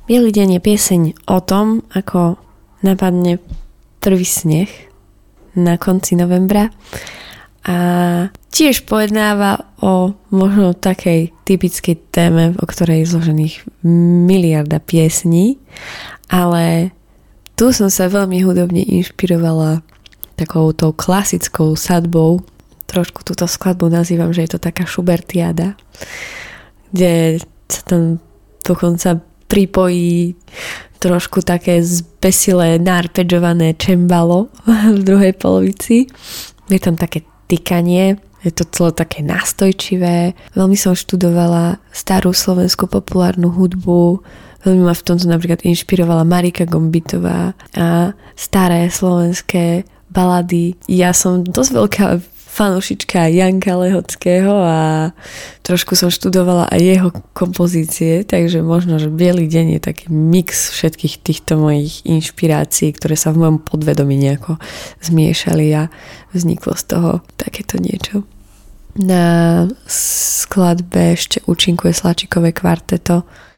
Bielý deň je pieseň o tom, ako napadne prvý sneh na konci novembra a tiež pojednáva o možno takej typickej téme, o ktorej je zložených miliarda piesní, ale tu som sa veľmi hudobne inšpirovala takou tou klasickou sadbou. Trošku túto skladbu nazývam, že je to taká Schubertiada, kde sa tam dokonca pripojí trošku také zbesilé, narpedžované čembalo v druhej polovici. Je tam také tykanie, je to celé také nastojčivé. Veľmi som študovala starú slovenskú populárnu hudbu. Veľmi ma v tomto napríklad inšpirovala Marika Gombitová a staré slovenské balady. Ja som dosť veľká fanúšička Janka Lehockého a trošku som študovala aj jeho kompozície, takže možno, že Bielý deň je taký mix všetkých týchto mojich inšpirácií, ktoré sa v mojom podvedomí nejako zmiešali a vzniklo z toho takéto niečo. Na skladbe ešte účinkuje Slačikové kvarteto.